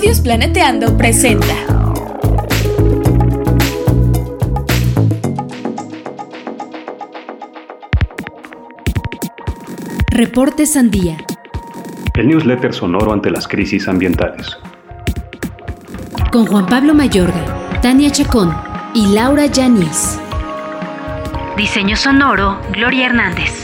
Estudios Planeteando presenta Reporte Sandía, el newsletter sonoro ante las crisis ambientales. Con Juan Pablo Mayorga, Tania Chacón y Laura Yanis. Diseño sonoro, Gloria Hernández.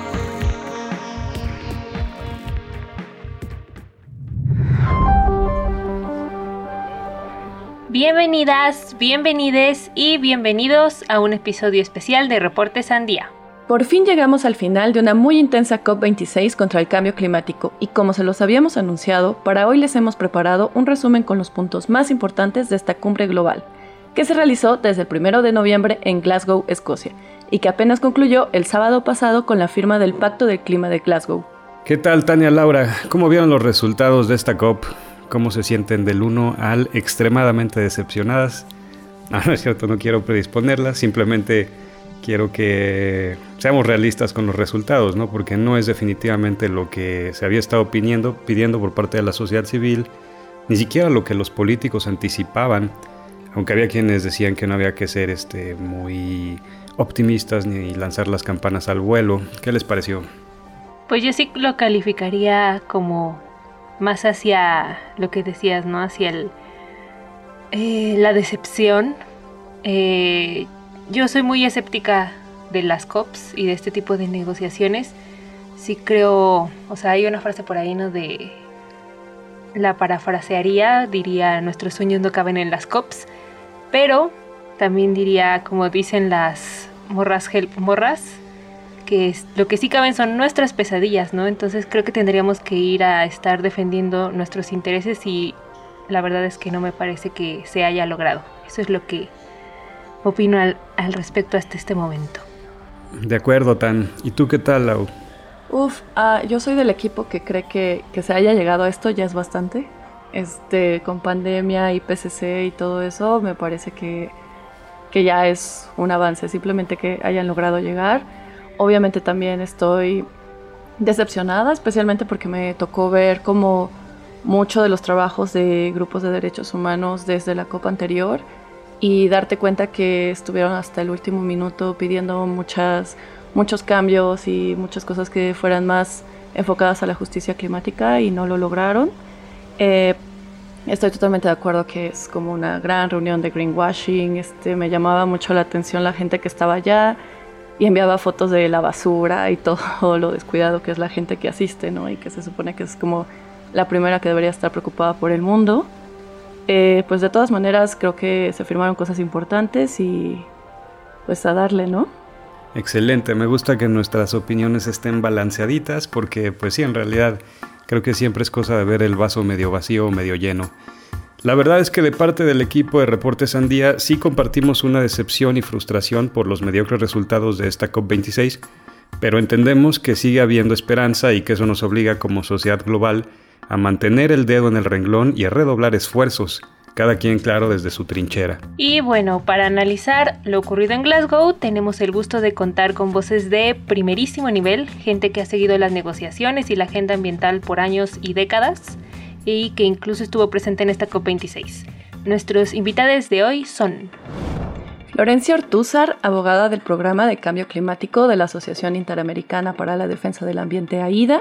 Bienvenidas, bienvenides y bienvenidos a un episodio especial de Reporte Sandía. Por fin llegamos al final de una muy intensa COP26 contra el cambio climático y como se los habíamos anunciado, para hoy les hemos preparado un resumen con los puntos más importantes de esta cumbre global, que se realizó desde el 1 de noviembre en Glasgow, Escocia, y que apenas concluyó el sábado pasado con la firma del Pacto del Clima de Glasgow. ¿Qué tal, Tania, Laura? ¿Cómo vieron los resultados de esta COP? ¿Cómo se sienten del 1 al extremadamente decepcionadas? No es cierto, no quiero predisponerlas, simplemente quiero que seamos realistas con los resultados, ¿no? Porque no es definitivamente lo que se había estado pidiendo por parte de la sociedad civil, ni siquiera lo que los políticos anticipaban, aunque había quienes decían que no había que ser muy optimistas ni lanzar las campanas al vuelo. ¿Qué les pareció? Pues yo sí lo calificaría como más hacia lo que decías, ¿no? Hacia la decepción. Yo soy muy escéptica de las COPs y de este tipo de negociaciones. Sí creo, o sea, hay una frase por ahí, ¿no? La parafrasearía, diría, nuestros sueños no caben en las COPs, pero también diría, como dicen las morras, que lo que sí caben son nuestras pesadillas, ¿no? Entonces creo que tendríamos que ir a estar defendiendo nuestros intereses y la verdad es que no me parece que se haya logrado. Eso es lo que opino al respecto hasta este momento. De acuerdo, Tan. ¿Y tú qué tal, Lau? Yo soy del equipo que cree que se haya llegado a esto ya es bastante. Con pandemia, IPCC y todo eso, me parece que ya es un avance, simplemente que hayan logrado llegar. Obviamente también estoy decepcionada, especialmente porque me tocó ver como mucho de los trabajos de grupos de derechos humanos desde la COP anterior y darte cuenta que estuvieron hasta el último minuto pidiendo muchos cambios y muchas cosas que fueran más enfocadas a la justicia climática y no lo lograron. Estoy totalmente de acuerdo que es como una gran reunión de greenwashing. Me llamaba mucho la atención la gente que estaba allá y enviaba fotos de la basura y todo lo descuidado que es la gente que asiste, ¿no? Y que se supone que es como la primera que debería estar preocupada por el mundo. Pues de todas maneras creo que se firmaron cosas importantes y pues a darle, ¿no? Excelente, me gusta que nuestras opiniones estén balanceaditas porque pues sí, en realidad creo que siempre es cosa de ver el vaso medio vacío o medio lleno. La verdad es que de parte del equipo de Reporte Sandía sí compartimos una decepción y frustración por los mediocres resultados de esta COP26, pero entendemos que sigue habiendo esperanza y que eso nos obliga como sociedad global a mantener el dedo en el renglón y a redoblar esfuerzos, cada quien claro desde su trinchera. Y bueno, para analizar lo ocurrido en Glasgow, tenemos el gusto de contar con voces de primerísimo nivel, gente que ha seguido las negociaciones y la agenda ambiental por años y décadas, y que incluso estuvo presente en esta COP26. Nuestros invitados de hoy son Florencia Ortúzar, abogada del Programa de Cambio Climático de la Asociación Interamericana para la Defensa del Ambiente AIDA,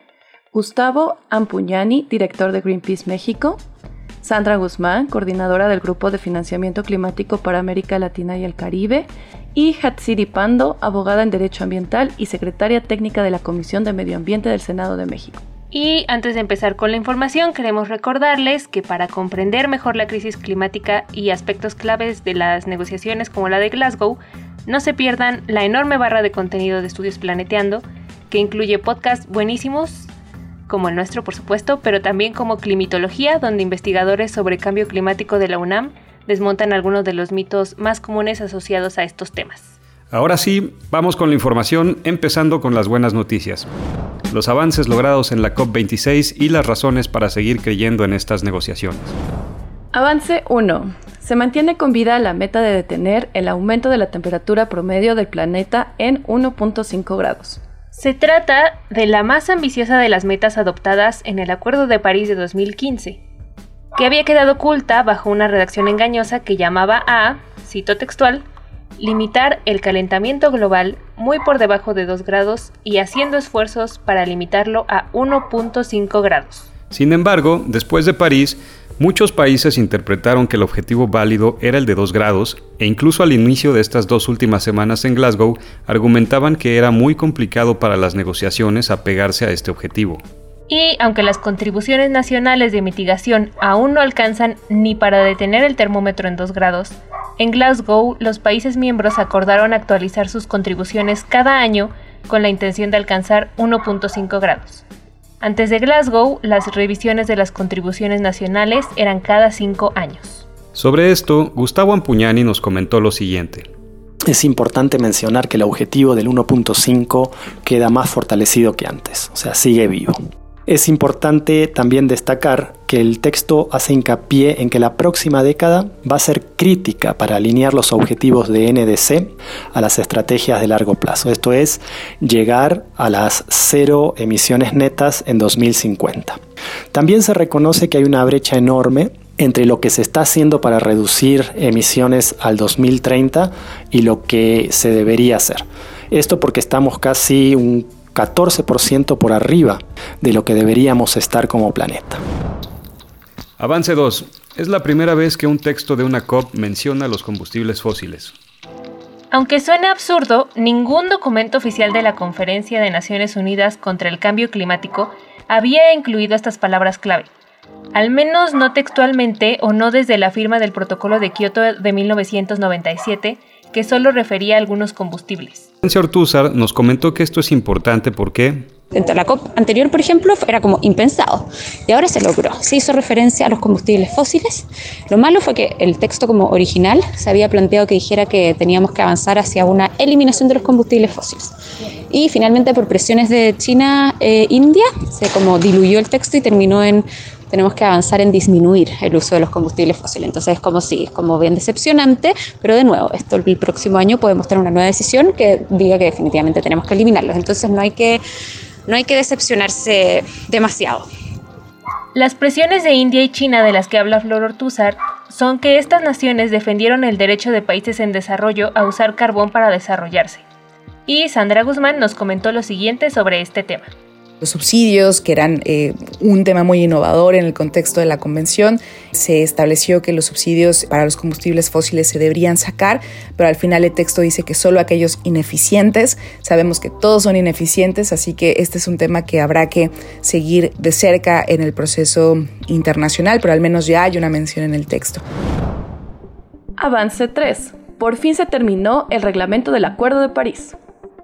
Gustavo Ampuñani, director de Greenpeace México, Sandra Guzmán, coordinadora del Grupo de Financiamiento Climático para América Latina y el Caribe, y Hatsiri Pando, abogada en Derecho Ambiental y secretaria técnica de la Comisión de Medio Ambiente del Senado de México. Y antes de empezar con la información, queremos recordarles que para comprender mejor la crisis climática y aspectos claves de las negociaciones como la de Glasgow, no se pierdan la enorme barra de contenido de Estudios Planeteando, que incluye podcasts buenísimos, como el nuestro por supuesto, pero también como Climitología, donde investigadores sobre cambio climático de la UNAM desmontan algunos de los mitos más comunes asociados a estos temas. Ahora sí, vamos con la información, empezando con las buenas noticias. Los avances logrados en la COP26 y las razones para seguir creyendo en estas negociaciones. Avance 1. Se mantiene con vida la meta de detener el aumento de la temperatura promedio del planeta en 1.5 grados. Se trata de la más ambiciosa de las metas adoptadas en el Acuerdo de París de 2015. que había quedado oculta bajo una redacción engañosa que llamaba a, cito textual, limitar el calentamiento global muy por debajo de 2 grados y haciendo esfuerzos para limitarlo a 1.5 grados. Sin embargo, después de París, muchos países interpretaron que el objetivo válido era el de 2 grados e incluso al inicio de estas 2 últimas semanas en Glasgow argumentaban que era muy complicado para las negociaciones apegarse a este objetivo. Y aunque las contribuciones nacionales de mitigación aún no alcanzan ni para detener el termómetro en 2 grados, en Glasgow los países miembros acordaron actualizar sus contribuciones cada año con la intención de alcanzar 1.5 grados. Antes de Glasgow, las revisiones de las contribuciones nacionales eran cada 5 años. Sobre esto, Gustavo Ampugnani nos comentó lo siguiente. Es importante mencionar que el objetivo del 1.5 queda más fortalecido que antes, o sea, sigue vivo. Es importante también destacar que el texto hace hincapié en que la próxima década va a ser crítica para alinear los objetivos de NDC a las estrategias de largo plazo. Esto es, llegar a las 0 emisiones netas en 2050. También se reconoce que hay una brecha enorme entre lo que se está haciendo para reducir emisiones al 2030 y lo que se debería hacer. Esto porque estamos casi un 14% por arriba de lo que deberíamos estar como planeta. Avance 2. Es la primera vez que un texto de una COP menciona los combustibles fósiles. Aunque suene absurdo, ningún documento oficial de la Conferencia de Naciones Unidas contra el Cambio Climático había incluido estas palabras clave. Al menos no textualmente o no desde la firma del Protocolo de Kioto de 1997, que solo refería a algunos combustibles. Florencia Ortúzar nos comentó que esto es importante porque Dentro de la COP anterior, por ejemplo, era como impensado y ahora se logró. Se hizo referencia a los combustibles fósiles. Lo malo fue que el texto como original se había planteado que dijera que teníamos que avanzar hacia una eliminación de los combustibles fósiles. Y finalmente, por presiones de China e India, se como diluyó el texto y terminó en tenemos que avanzar en disminuir el uso de los combustibles fósiles. Entonces es como sí, es como bien decepcionante, pero de nuevo, esto el próximo año podemos tener una nueva decisión que diga que definitivamente tenemos que eliminarlos. Entonces no hay que decepcionarse demasiado. Las presiones de India y China de las que habla Flor Ortúzar son que estas naciones defendieron el derecho de países en desarrollo a usar carbón para desarrollarse. Y Sandra Guzmán nos comentó lo siguiente sobre este tema. Los subsidios, que eran un tema muy innovador en el contexto de la convención, se estableció que los subsidios para los combustibles fósiles se deberían sacar, pero al final el texto dice que solo aquellos ineficientes. Sabemos que todos son ineficientes, así que este es un tema que habrá que seguir de cerca en el proceso internacional, pero al menos ya hay una mención en el texto. Avance 3. Por fin se terminó el reglamento del Acuerdo de París.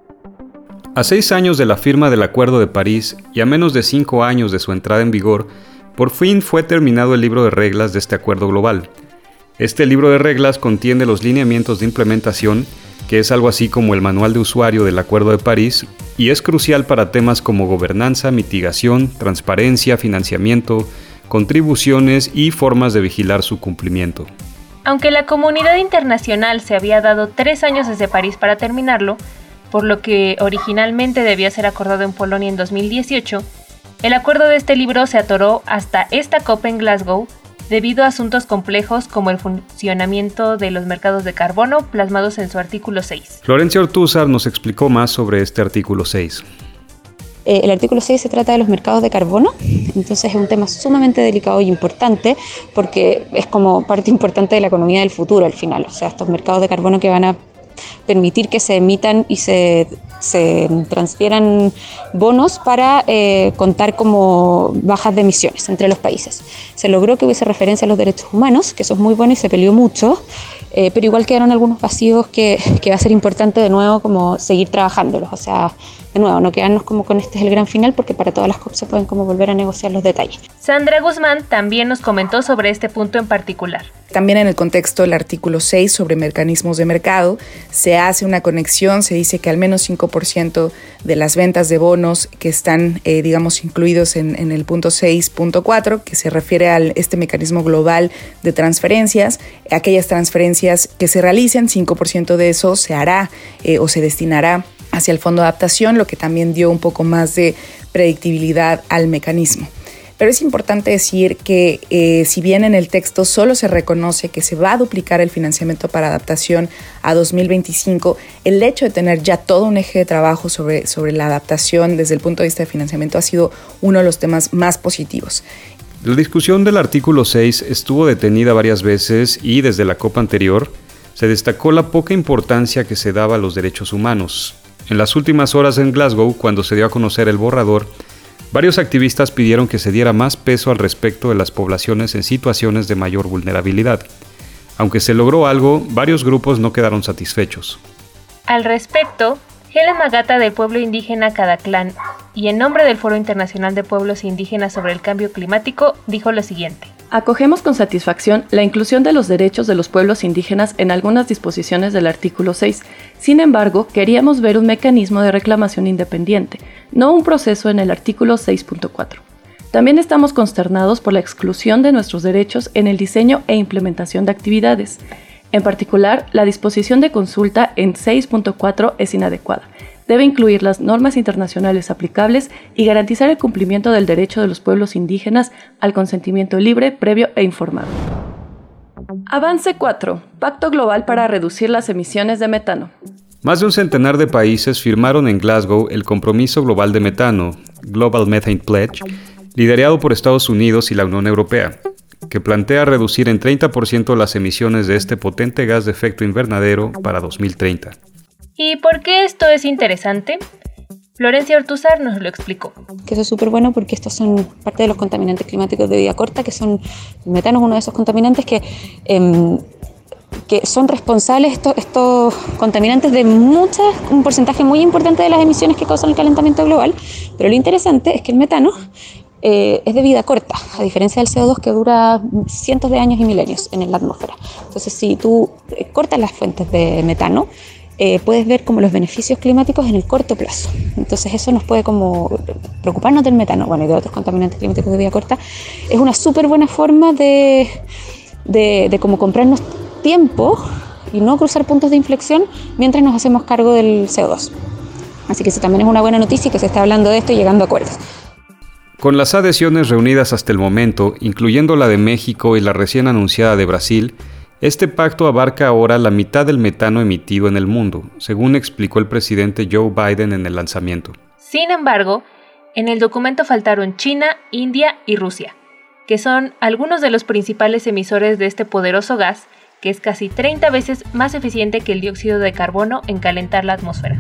A 6 años de la firma del Acuerdo de París y a menos de 5 años de su entrada en vigor, por fin fue terminado el libro de reglas de este acuerdo global. Este libro de reglas contiene los lineamientos de implementación, que es algo así como el manual de usuario del Acuerdo de París, y es crucial para temas como gobernanza, mitigación, transparencia, financiamiento, contribuciones y formas de vigilar su cumplimiento. Aunque la comunidad internacional se había dado 3 años desde París para terminarlo, por lo que originalmente debía ser acordado en Polonia en 2018, el acuerdo de este libro se atoró hasta esta COP en Glasgow debido a asuntos complejos como el funcionamiento de los mercados de carbono plasmados en su artículo 6. Florencia Ortúzar nos explicó más sobre este artículo 6. El artículo 6 se trata de los mercados de carbono, entonces es un tema sumamente delicado y importante porque es como parte importante de la economía del futuro al final, o sea, estos mercados de carbono que van a permitir que se emitan y se transfieran bonos para contar como bajas de emisiones entre los países. Se logró que hubiese referencia a los derechos humanos, que eso es muy bueno y se peleó mucho, pero igual quedaron algunos vacíos que va a ser importante de nuevo como seguir trabajándolos, o sea, de nuevo, no quedarnos como con este es el gran final porque para todas las COP se pueden como volver a negociar los detalles. Sandra Guzmán también nos comentó sobre este punto en particular. También en el contexto del artículo 6 sobre mecanismos de mercado se hace una conexión, se dice que al menos 5% de las ventas de bonos que están, incluidos en el punto 6.4, que se refiere a este mecanismo global de transferencias, aquellas transferencias que se realicen, 5% de eso se hará o se destinará hacia el fondo de adaptación, lo que también dio un poco más de predictibilidad al mecanismo. Pero es importante decir que si bien en el texto solo se reconoce que se va a duplicar el financiamiento para adaptación a 2025, el hecho de tener ya todo un eje de trabajo sobre la adaptación desde el punto de vista de financiamiento ha sido uno de los temas más positivos. La discusión del artículo 6 estuvo detenida varias veces y desde la COP anterior se destacó la poca importancia que se daba a los derechos humanos. En las últimas horas en Glasgow, cuando se dio a conocer el borrador, varios activistas pidieron que se diera más peso al respecto de las poblaciones en situaciones de mayor vulnerabilidad. Aunque se logró algo, varios grupos no quedaron satisfechos. Al respecto, Helen Magata del pueblo indígena Cadaclán y en nombre del Foro Internacional de Pueblos Indígenas sobre el Cambio Climático dijo lo siguiente. Acogemos con satisfacción la inclusión de los derechos de los pueblos indígenas en algunas disposiciones del artículo 6. Sin embargo, queríamos ver un mecanismo de reclamación independiente, no un proceso en el artículo 6.4. También estamos consternados por la exclusión de nuestros derechos en el diseño e implementación de actividades. En particular, la disposición de consulta en 6.4 es inadecuada. Debe incluir las normas internacionales aplicables y garantizar el cumplimiento del derecho de los pueblos indígenas al consentimiento libre, previo e informado. Avance 4. Pacto Global para reducir las emisiones de metano. Más de un centenar de países firmaron en Glasgow el Compromiso Global de Metano, Global Methane Pledge, liderado por Estados Unidos y la Unión Europea, que plantea reducir en 30% las emisiones de este potente gas de efecto invernadero para 2030. ¿Y por qué esto es interesante? Florencia Ortúzar nos lo explicó. Que eso es súper bueno porque estos son parte de los contaminantes climáticos de vida corta, que son, el metano es uno de esos contaminantes que son responsables, estos contaminantes, de un porcentaje muy importante de las emisiones que causan el calentamiento global. Pero lo interesante es que el metano es de vida corta, a diferencia del CO2 que dura cientos de años y milenios en la atmósfera. Entonces, si tú cortas las fuentes de metano, puedes ver como los beneficios climáticos en el corto plazo. Entonces eso nos puede como preocuparnos del metano, bueno, y de otros contaminantes climáticos de vida corta. Es una súper buena forma de como comprarnos tiempo y no cruzar puntos de inflexión mientras nos hacemos cargo del CO2. Así que eso también es una buena noticia, que se está hablando de esto y llegando a acuerdos. Con las adhesiones reunidas hasta el momento, incluyendo la de México y la recién anunciada de Brasil, este pacto abarca ahora la mitad del metano emitido en el mundo, según explicó el presidente Joe Biden en el lanzamiento. Sin embargo, en el documento faltaron China, India y Rusia, que son algunos de los principales emisores de este poderoso gas, que es casi 30 veces más eficiente que el dióxido de carbono en calentar la atmósfera.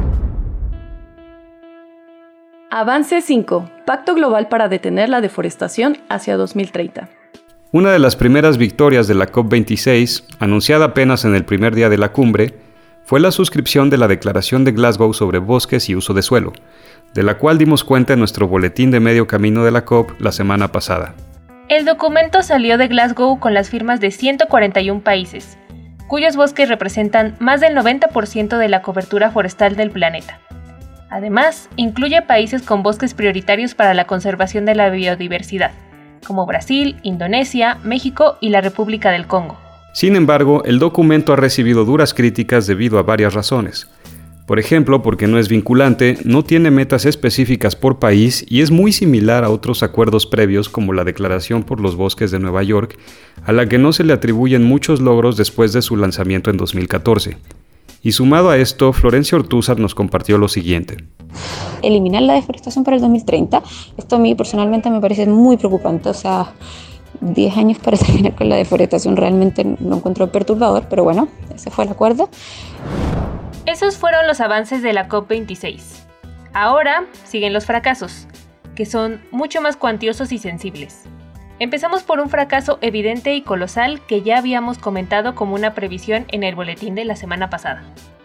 Avance 5. Pacto Global para detener la deforestación hacia 2030. Una de las primeras victorias de la COP26, anunciada apenas en el primer día de la cumbre, fue la suscripción de la Declaración de Glasgow sobre bosques y uso de suelo, de la cual dimos cuenta en nuestro boletín de medio camino de la COP la semana pasada. El documento salió de Glasgow con las firmas de 141 países, cuyos bosques representan más del 90% de la cobertura forestal del planeta. Además, incluye países con bosques prioritarios para la conservación de la biodiversidad, como Brasil, Indonesia, México y la República del Congo. Sin embargo, el documento ha recibido duras críticas debido a varias razones. Por ejemplo, porque no es vinculante, no tiene metas específicas por país y es muy similar a otros acuerdos previos como la Declaración por los Bosques de Nueva York, a la que no se le atribuyen muchos logros después de su lanzamiento en 2014. Y sumado a esto, Florencia Ortúzar nos compartió lo siguiente. Eliminar la deforestación para el 2030, esto a mí personalmente me parece muy preocupante, o sea, 10 años para terminar con la deforestación realmente lo encuentro perturbador, pero bueno, ese fue el acuerdo. Esos fueron los avances de la COP26. Ahora siguen los fracasos, que son mucho más cuantiosos y sensibles. Empezamos por un fracaso evidente y colosal que ya habíamos comentado como una previsión en el boletín de la semana pasada.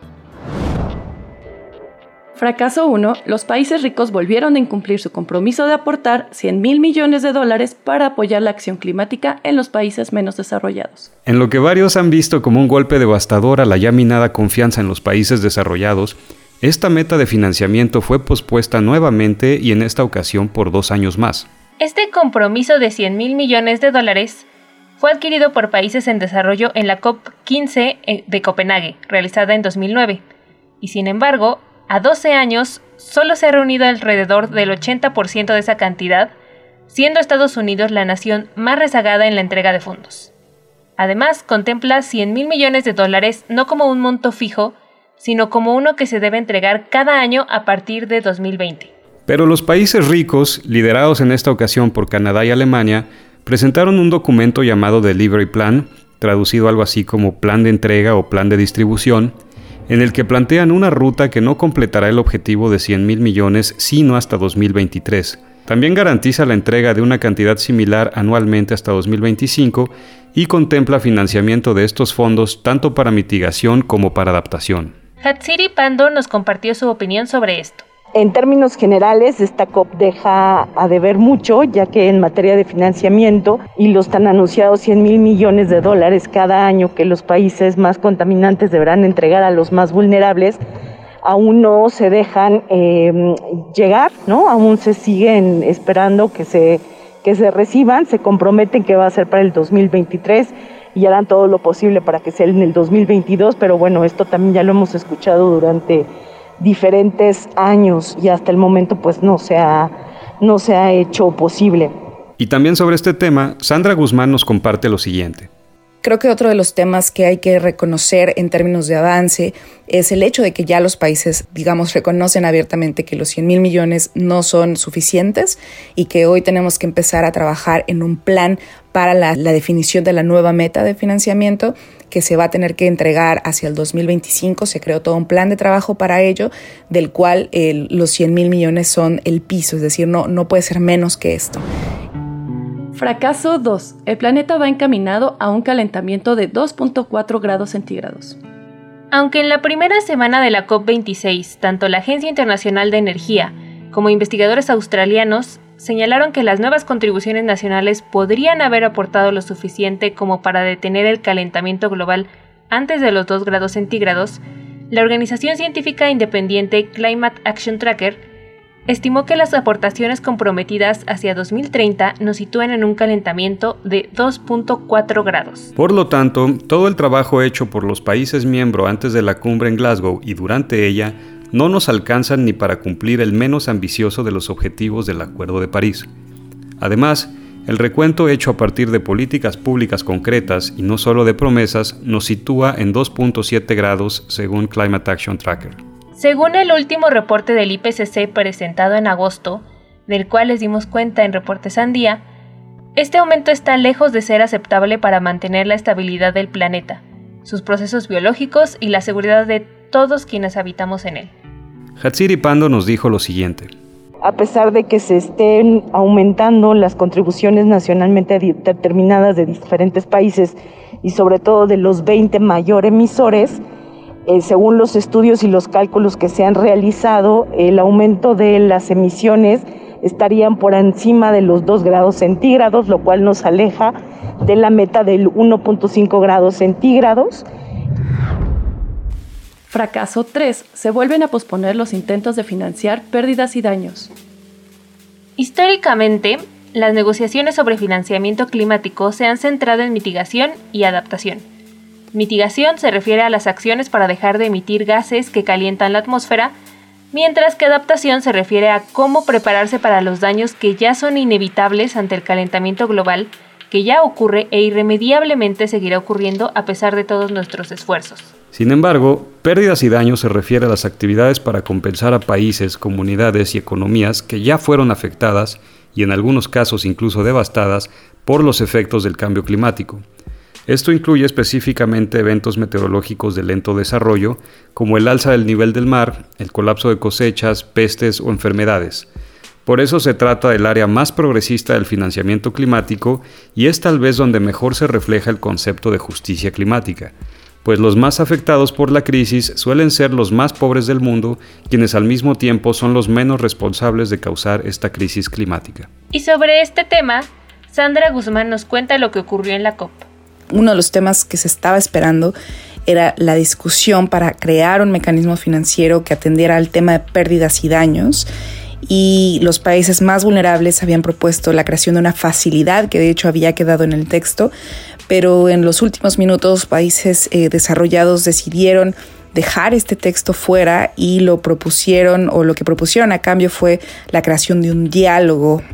Fracaso 1. Los países ricos volvieron a incumplir su compromiso de aportar $100,000 millones para apoyar la acción climática en los países menos desarrollados. En lo que varios han visto como un golpe devastador a la ya minada confianza en los países desarrollados, esta meta de financiamiento fue pospuesta nuevamente y en esta ocasión por 2 años más. Este compromiso de $100,000 millones fue adquirido por países en desarrollo en la COP15 de Copenhague, realizada en 2009, y sin embargo, a 12 años solo se ha reunido alrededor del 80% de esa cantidad, siendo Estados Unidos la nación más rezagada en la entrega de fondos. Además, contempla $100,000 millones no como un monto fijo, sino como uno que se debe entregar cada año a partir de 2020. Pero los países ricos, liderados en esta ocasión por Canadá y Alemania, presentaron un documento llamado Delivery Plan, traducido algo así como plan de entrega o plan de distribución, en el que plantean una ruta que no completará el objetivo de $100,000 millones sino hasta 2023. También garantiza la entrega de una cantidad similar anualmente hasta 2025 y contempla financiamiento de estos fondos tanto para mitigación como para adaptación. Hatsiri Pando nos compartió su opinión sobre esto. En términos generales, esta COP deja a deber mucho, ya que en materia de financiamiento y los tan anunciados $100,000 millones cada año que los países más contaminantes deberán entregar a los más vulnerables, aún no se dejan llegar, ¿no? Aún se siguen esperando que se reciban, se comprometen que va a ser para el 2023 y harán todo lo posible para que sea en el 2022, pero bueno, esto también ya lo hemos escuchado durante diferentes años y hasta el momento pues no se ha hecho posible. Y también sobre este tema, Sandra Guzmán nos comparte lo siguiente. Creo que otro de los temas que hay que reconocer en términos de avance es el hecho de que ya los países, reconocen abiertamente que los $100,000 millones no son suficientes y que hoy tenemos que empezar a trabajar en un plan para la definición de la nueva meta de financiamiento que se va a tener que entregar hacia el 2025. Se creó todo un plan de trabajo para ello, del cual los $100,000 millones son el piso, es decir, no puede ser menos que esto. Fracaso 2. El planeta va encaminado a un calentamiento de 2.4 grados centígrados. Aunque en la primera semana de la COP26, tanto la Agencia Internacional de Energía como investigadores australianos señalaron que las nuevas contribuciones nacionales podrían haber aportado lo suficiente como para detener el calentamiento global antes de los 2 grados centígrados, la organización científica independiente Climate Action Tracker estimó que las aportaciones comprometidas hacia 2030 nos sitúan en un calentamiento de 2.4 grados. Por lo tanto, todo el trabajo hecho por los países miembros antes de la cumbre en Glasgow y durante ella no nos alcanzan ni para cumplir el menos ambicioso de los objetivos del Acuerdo de París. Además, el recuento hecho a partir de políticas públicas concretas y no solo de promesas nos sitúa en 2.7 grados según Climate Action Tracker. Según el último reporte del IPCC presentado en agosto, del cual les dimos cuenta en Reporte Sandía, este aumento está lejos de ser aceptable para mantener la estabilidad del planeta, sus procesos biológicos y la seguridad de todos quienes habitamos en él. Hatsiri Pando nos dijo lo siguiente. A pesar de que se estén aumentando las contribuciones nacionalmente determinadas de diferentes países y sobre todo de los 20 mayores emisores, según los estudios y los cálculos que se han realizado, el aumento de las emisiones estarían por encima de los 2 grados centígrados, lo cual nos aleja de la meta del 1.5 grados centígrados. Fracaso 3. Se vuelven a posponer los intentos de financiar pérdidas y daños. Históricamente, las negociaciones sobre financiamiento climático se han centrado en mitigación y adaptación. Mitigación se refiere a las acciones para dejar de emitir gases que calientan la atmósfera, mientras que adaptación se refiere a cómo prepararse para los daños que ya son inevitables ante el calentamiento global, que ya ocurre e irremediablemente seguirá ocurriendo a pesar de todos nuestros esfuerzos. Sin embargo, pérdidas y daños se refiere a las actividades para compensar a países, comunidades y economías que ya fueron afectadas y en algunos casos incluso devastadas por los efectos del cambio climático. Esto incluye específicamente eventos meteorológicos de lento desarrollo, como el alza del nivel del mar, el colapso de cosechas, pestes o enfermedades. Por eso se trata del área más progresista del financiamiento climático y es tal vez donde mejor se refleja el concepto de justicia climática, pues los más afectados por la crisis suelen ser los más pobres del mundo, quienes al mismo tiempo son los menos responsables de causar esta crisis climática. Y sobre este tema, Sandra Guzmán nos cuenta lo que ocurrió en la COP. Uno de los temas que se estaba esperando era la discusión para crear un mecanismo financiero que atendiera al tema de pérdidas y daños, y los países más vulnerables habían propuesto la creación de una facilidad que de hecho había quedado en el texto, pero en los últimos minutos países desarrollados decidieron dejar este texto fuera y lo que propusieron a cambio fue la creación de un diálogo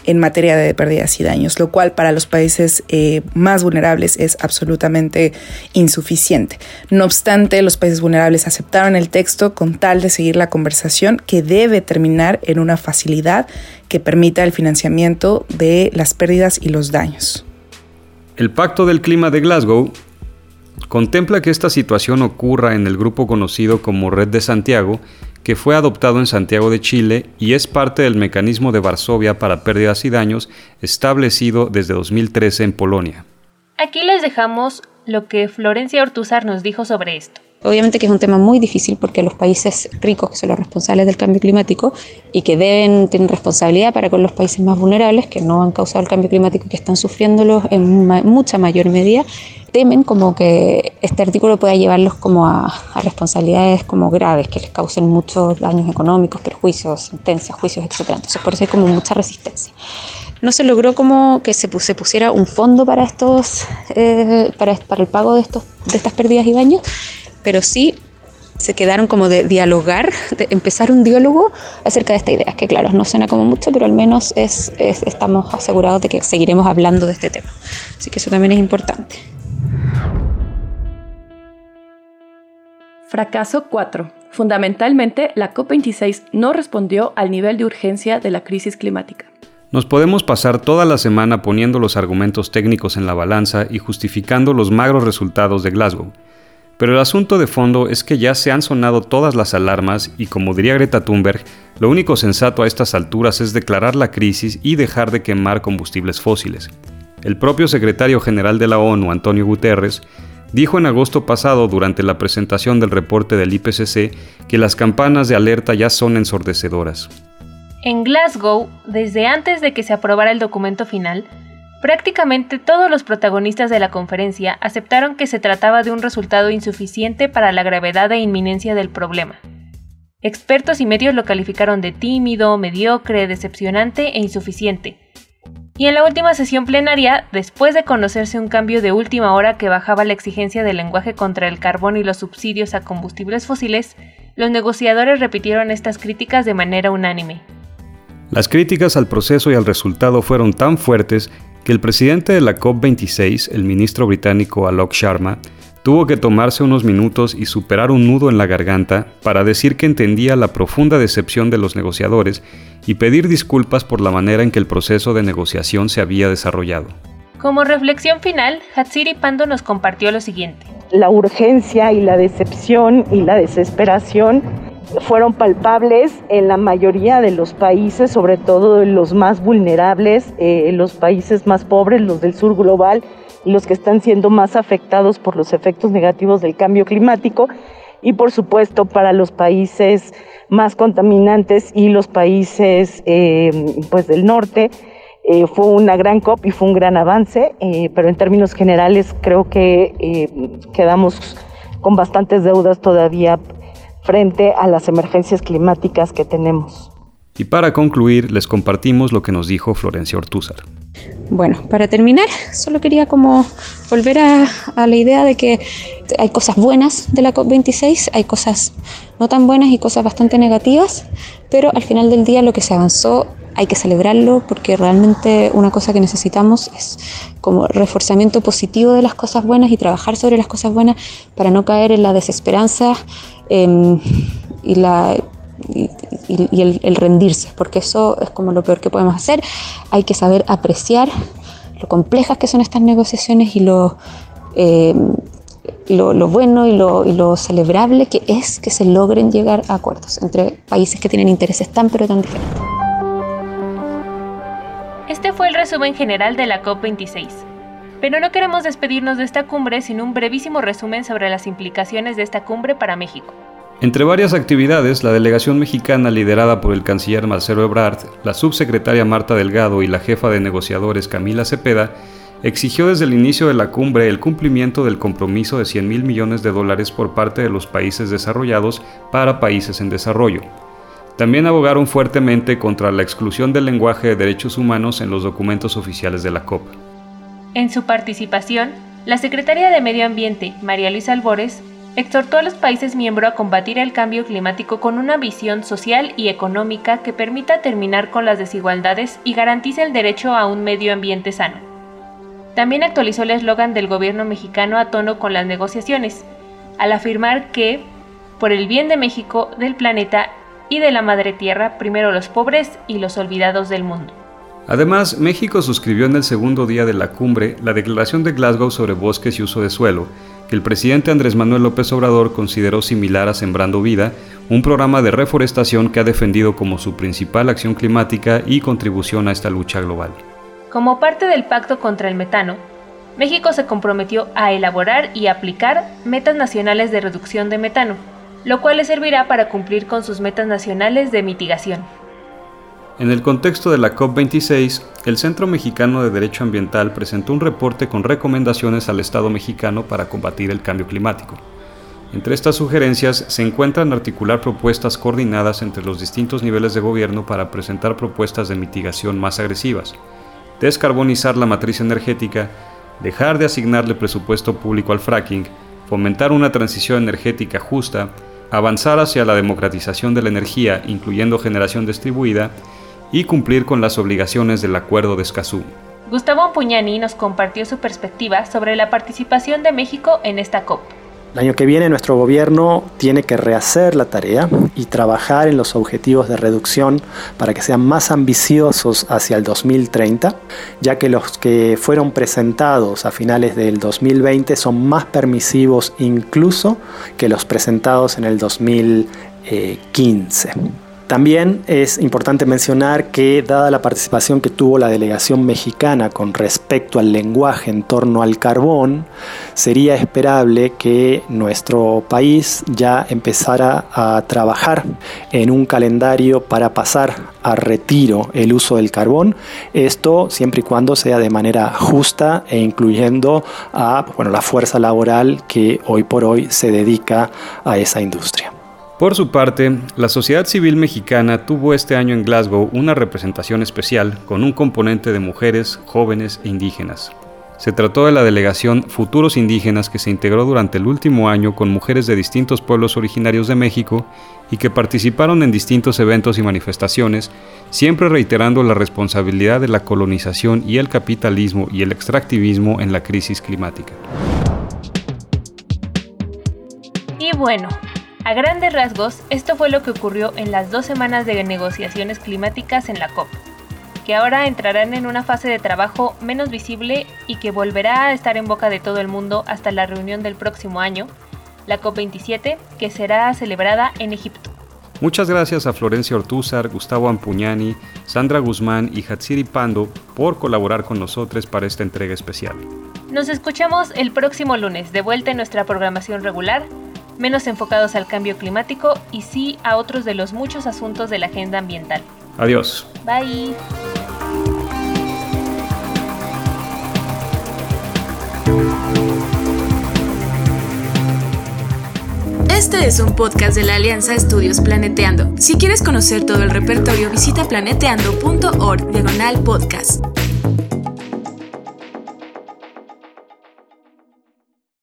en materia de pérdidas y daños, lo cual para los países más vulnerables es absolutamente insuficiente. No obstante, los países vulnerables aceptaron el texto con tal de seguir la conversación que debe terminar en una facilidad que permita el financiamiento de las pérdidas y los daños. El Pacto del Clima de Glasgow contempla que esta situación ocurra en el grupo conocido como Red de Santiago, que fue adoptado en Santiago de Chile y es parte del mecanismo de Varsovia para pérdidas y daños establecido desde 2013 en Polonia. Aquí les dejamos lo que Florencia Ortúzar nos dijo sobre esto. Obviamente que es un tema muy difícil porque los países ricos, que son los responsables del cambio climático y que tienen responsabilidad para con los países más vulnerables, que no han causado el cambio climático y que están sufriéndolo en mucha mayor medida, temen como que este artículo pueda llevarlos como a responsabilidades como graves, que les causen muchos daños económicos, perjuicios, sentencias, juicios, etc. Entonces por eso hay como mucha resistencia. No se logró como que se pusiera un fondo para estos para el pago de estas pérdidas y daños, pero sí se quedaron como de dialogar, de empezar un diálogo acerca de esta idea, que claro, no suena como mucho, pero al menos estamos asegurados de que seguiremos hablando de este tema. Así que eso también es importante. Fracaso 4. Fundamentalmente, la COP26 no respondió al nivel de urgencia de la crisis climática. Nos podemos pasar toda la semana poniendo los argumentos técnicos en la balanza y justificando los magros resultados de Glasgow. Pero el asunto de fondo es que ya se han sonado todas las alarmas y, como diría Greta Thunberg, lo único sensato a estas alturas es declarar la crisis y dejar de quemar combustibles fósiles. El propio secretario general de la ONU, Antonio Guterres, dijo en agosto pasado durante la presentación del reporte del IPCC que las campanas de alerta ya son ensordecedoras. En Glasgow, desde antes de que se aprobara el documento final, prácticamente todos los protagonistas de la conferencia aceptaron que se trataba de un resultado insuficiente para la gravedad e inminencia del problema. Expertos y medios lo calificaron de tímido, mediocre, decepcionante e insuficiente. Y en la última sesión plenaria, después de conocerse un cambio de última hora que bajaba la exigencia del lenguaje contra el carbón y los subsidios a combustibles fósiles, los negociadores repitieron estas críticas de manera unánime. Las críticas al proceso y al resultado fueron tan fuertes que el presidente de la COP26, el ministro británico Alok Sharma, tuvo que tomarse unos minutos y superar un nudo en la garganta para decir que entendía la profunda decepción de los negociadores y pedir disculpas por la manera en que el proceso de negociación se había desarrollado. Como reflexión final, Hatsiri Pando nos compartió lo siguiente. La urgencia y la decepción y la desesperación fueron palpables en la mayoría de los países, sobre todo en los más vulnerables, los países más pobres, los del sur global, los que están siendo más afectados por los efectos negativos del cambio climático, y por supuesto para los países más contaminantes y los países del norte. Fue una gran COP y fue un gran avance, pero en términos generales creo que quedamos con bastantes deudas todavía frente a las emergencias climáticas que tenemos. Y para concluir, les compartimos lo que nos dijo Florencia Ortúzar. Bueno, para terminar, solo quería como volver a la idea de que hay cosas buenas de la COP26, hay cosas no tan buenas y cosas bastante negativas, pero al final del día lo que se avanzó hay que celebrarlo, porque realmente una cosa que necesitamos es como reforzamiento positivo de las cosas buenas y trabajar sobre las cosas buenas para no caer en la desesperanza y el rendirse, porque eso es como lo peor que podemos hacer. Hay que saber apreciar lo complejas que son estas negociaciones y lo bueno y lo celebrable que es que se logren llegar a acuerdos entre países que tienen intereses tan pero tan diferentes. Este fue el resumen general de la COP26. Pero no queremos despedirnos de esta cumbre sin un brevísimo resumen sobre las implicaciones de esta cumbre para México. Entre varias actividades, la delegación mexicana liderada por el canciller Marcelo Ebrard, la subsecretaria Marta Delgado y la jefa de negociadores Camila Cepeda exigió desde el inicio de la cumbre el cumplimiento del compromiso de $100,000 millones por parte de los países desarrollados para países en desarrollo. También abogaron fuertemente contra la exclusión del lenguaje de derechos humanos en los documentos oficiales de la COP. En su participación, la secretaria de Medio Ambiente, María Luisa Albores, exhortó a los países miembros a combatir el cambio climático con una visión social y económica que permita terminar con las desigualdades y garantice el derecho a un medio ambiente sano. También actualizó el eslogan del gobierno mexicano a tono con las negociaciones, al afirmar que, por el bien de México, del planeta y de la madre tierra, primero los pobres y los olvidados del mundo. Además, México suscribió en el segundo día de la cumbre la Declaración de Glasgow sobre bosques y uso de suelo, que el presidente Andrés Manuel López Obrador consideró similar a Sembrando Vida, un programa de reforestación que ha defendido como su principal acción climática y contribución a esta lucha global. Como parte del Pacto contra el Metano, México se comprometió a elaborar y aplicar metas nacionales de reducción de metano, lo cual le servirá para cumplir con sus metas nacionales de mitigación. En el contexto de la COP26, el Centro Mexicano de Derecho Ambiental presentó un reporte con recomendaciones al Estado mexicano para combatir el cambio climático. Entre estas sugerencias se encuentran articular propuestas coordinadas entre los distintos niveles de gobierno para presentar propuestas de mitigación más agresivas, descarbonizar la matriz energética, dejar de asignarle presupuesto público al fracking, fomentar una transición energética justa, avanzar hacia la democratización de la energía, incluyendo generación distribuida, y cumplir con las obligaciones del Acuerdo de Escazú. Gustavo Ampuñani nos compartió su perspectiva sobre la participación de México en esta COP. El año que viene nuestro gobierno tiene que rehacer la tarea y trabajar en los objetivos de reducción para que sean más ambiciosos hacia el 2030, ya que los que fueron presentados a finales del 2020 son más permisivos incluso que los presentados en el 2015. También es importante mencionar que, dada la participación que tuvo la delegación mexicana con respecto al lenguaje en torno al carbón, sería esperable que nuestro país ya empezara a trabajar en un calendario para pasar a retiro el uso del carbón, esto siempre y cuando sea de manera justa e incluyendo a la fuerza laboral que hoy por hoy se dedica a esa industria. Por su parte, la sociedad civil mexicana tuvo este año en Glasgow una representación especial con un componente de mujeres, jóvenes e indígenas. Se trató de la delegación Futuros Indígenas que se integró durante el último año con mujeres de distintos pueblos originarios de México y que participaron en distintos eventos y manifestaciones, siempre reiterando la responsabilidad de la colonización y el capitalismo y el extractivismo en la crisis climática. Y bueno, a grandes rasgos, esto fue lo que ocurrió en las 2 semanas de negociaciones climáticas en la COP, que ahora entrarán en una fase de trabajo menos visible y que volverá a estar en boca de todo el mundo hasta la reunión del próximo año, la COP27, que será celebrada en Egipto. Muchas gracias a Florencia Ortúzar, Gustavo Ampuñani, Sandra Guzmán y Hatsiri Pando por colaborar con nosotros para esta entrega especial. Nos escuchamos el próximo lunes, de vuelta en nuestra programación regular, menos enfocados al cambio climático y sí a otros de los muchos asuntos de la agenda ambiental. Adiós. Bye. Este es un podcast de la Alianza Estudios Planeteando. Si quieres conocer todo el repertorio, visita planeteando.org/podcast.